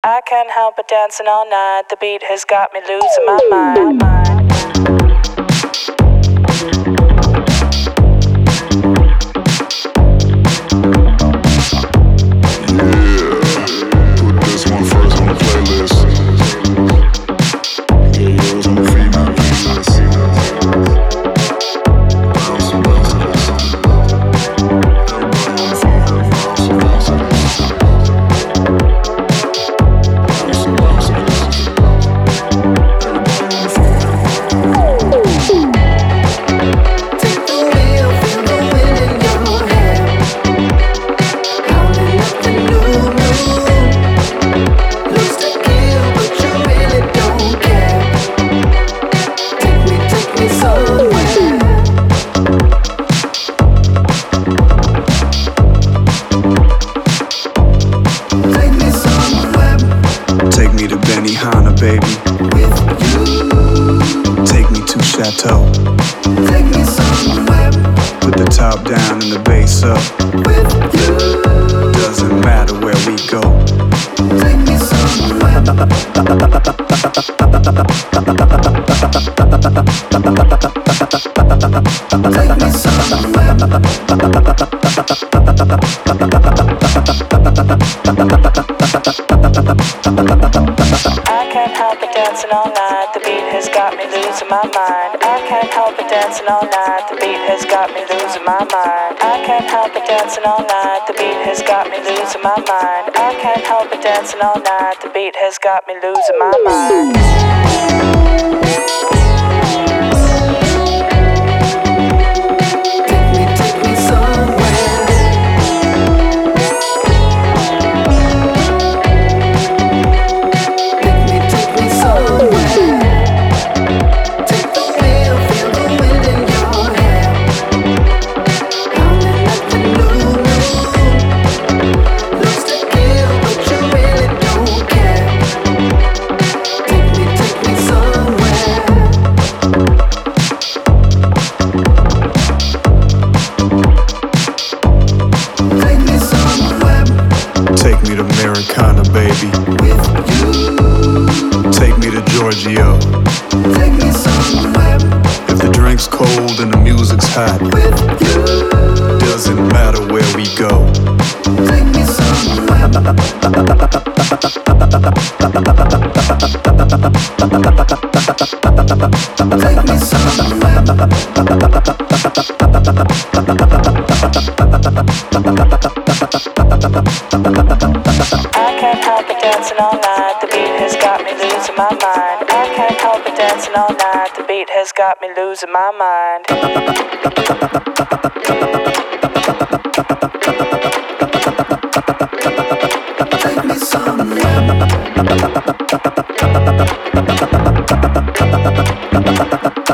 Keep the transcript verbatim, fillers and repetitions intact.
I can't help but dancing all night. The beat has got me losing my mind. Baby, with you. Take me to Chateau. Take me somewhere. Put the top down and the bass up. With you. Doesn't matter where we go. Take me somewhere. Take me somewhere. I can't help but dancing all night. The beat has got me losing my mind. I can't help but dancing all night. The beat has got me losing my mind. I can't help but dancing all night. The beat has got me losing my mind. I can't help but dancing all night. The beat has got me losing my mind. Take me to Americana, baby. With you. Take me to Giorgio. Take me somewhere. If the drink's cold and the music's hot. With you. Doesn't matter where we go. Take me somewhere. Take me somewhere. I can't help but dancing all night. The beat has got me losing my mind. I can't help but dancing all night. The beat has got me losing my mind. Take me somewhere.